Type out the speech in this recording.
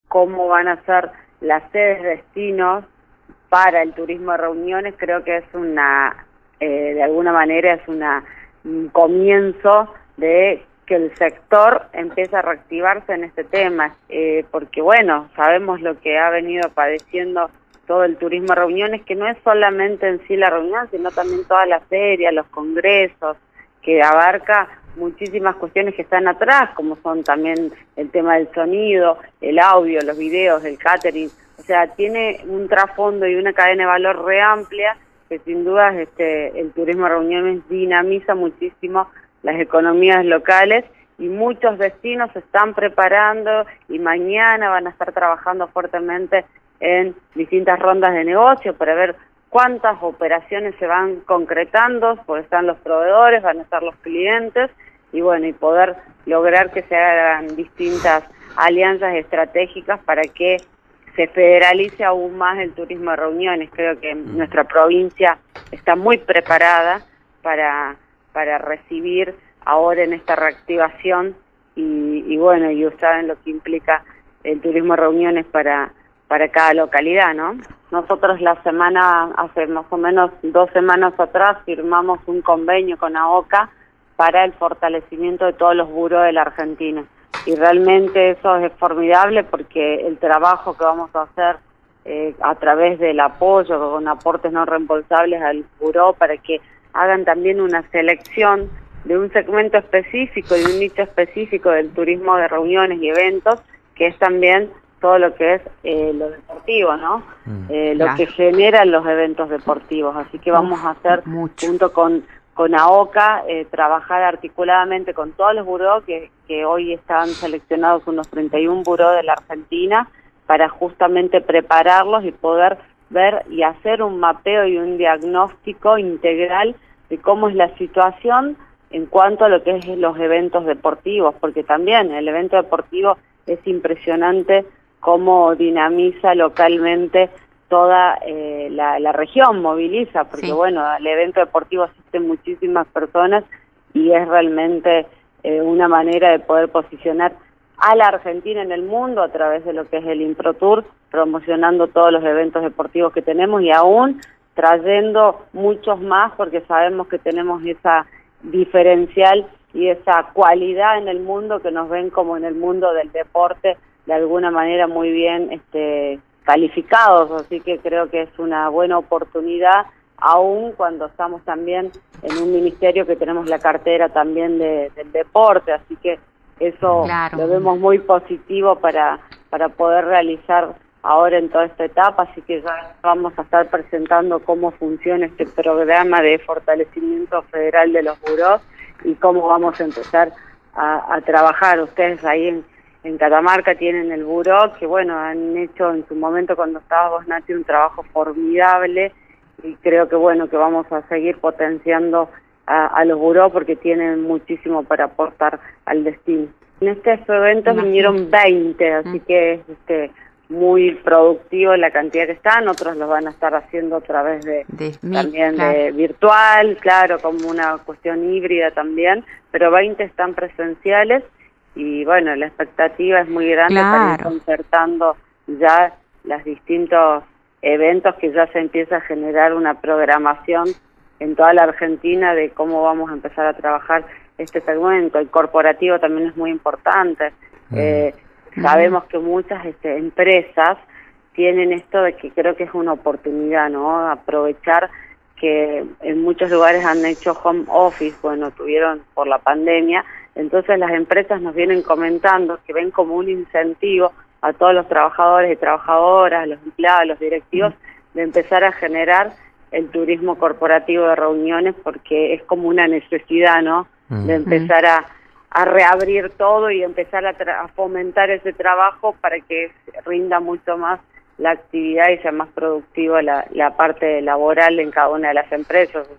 cómo van a ser las sedes destinos para el turismo de reuniones. Creo que es de alguna manera es un comienzo de que el sector empiece a reactivarse en este tema, porque bueno, sabemos lo que ha venido padeciendo todo el turismo de reuniones, que no es solamente en sí la reunión, sino también todas las ferias, los congresos, que abarca muchísimas cuestiones que están atrás, como son también el tema del sonido, el audio, los videos, el catering. O sea, tiene un trasfondo y una cadena de valor re amplia que sin duda el turismo de reuniones dinamiza muchísimo las economías locales, y muchos destinos se están preparando y mañana van a estar trabajando fuertemente en distintas rondas de negocio para ver cuántas operaciones se van concretando, porque están los proveedores, van a estar los clientes, y bueno, y poder lograr que se hagan distintas alianzas estratégicas para que se federalice aún más el turismo de reuniones. Creo que nuestra provincia está muy preparada para recibir ahora en esta reactivación, y bueno, y saben lo que implica el turismo de reuniones para cada localidad, ¿no? Nosotros hace más o menos 2 semanas atrás, firmamos un convenio con AOCA para el fortalecimiento de todos los burós de la Argentina. Y realmente eso es formidable, porque el trabajo que vamos a hacer a través del apoyo, con aportes no reembolsables al buró, para que hagan también una selección de un segmento específico y un nicho específico del turismo de reuniones y eventos, que es también todo lo que es lo deportivo, ¿no? Lo que generan los eventos deportivos. Así que vamos a hacer, junto con AOCA, trabajar articuladamente con todos los burós, que hoy están seleccionados unos 31 burós de la Argentina, para justamente prepararlos y poder ver y hacer un mapeo y un diagnóstico integral de cómo es la situación en cuanto a lo que es los eventos deportivos, porque también el evento deportivo es impresionante cómo dinamiza localmente toda la región, moviliza, porque sí, bueno, el evento deportivo asisten muchísimas personas, y es realmente una manera de poder posicionar a la Argentina en el mundo a través de lo que es el InproTour, promocionando todos los eventos deportivos que tenemos, y aún trayendo muchos más, porque sabemos que tenemos esa diferencial y esa cualidad en el mundo, que nos ven como en el mundo del deporte de alguna manera muy bien calificados. Así que creo que es una buena oportunidad, aún cuando estamos también en un ministerio que tenemos la cartera también del deporte, así que eso lo vemos muy positivo para poder realizar ahora en toda esta etapa. Así que ya vamos a estar presentando cómo funciona este programa de fortalecimiento federal de los burós y cómo vamos a empezar a trabajar. Ustedes ahí en Catamarca tienen el buró, que bueno, han hecho en su momento, cuando estaba vos, Nati, un trabajo formidable, y creo que bueno, que vamos a seguir potenciando a los burós, porque tienen muchísimo para aportar al destino. En estos eventos vinieron 20, así que es muy productivo la cantidad que están. Otros los van a estar haciendo a través también de virtual, claro, como una cuestión híbrida también, pero 20 están presenciales, y bueno, la expectativa es muy grande para ir concertando ya los distintos eventos, que ya se empieza a generar una programación en toda la Argentina de cómo vamos a empezar a trabajar este segmento. El corporativo también es muy importante. Sabemos que muchas empresas tienen esto de que creo que es una oportunidad, ¿no? Aprovechar que en muchos lugares han hecho home office, bueno, tuvieron por la pandemia, entonces las empresas nos vienen comentando que ven como un incentivo a todos los trabajadores y trabajadoras, los empleados, los directivos, de empezar a generar el turismo corporativo de reuniones, porque es como una necesidad, ¿no? De empezar a reabrir todo y empezar a fomentar ese trabajo para que rinda mucho más la actividad y sea más productiva la parte laboral en cada una de las empresas.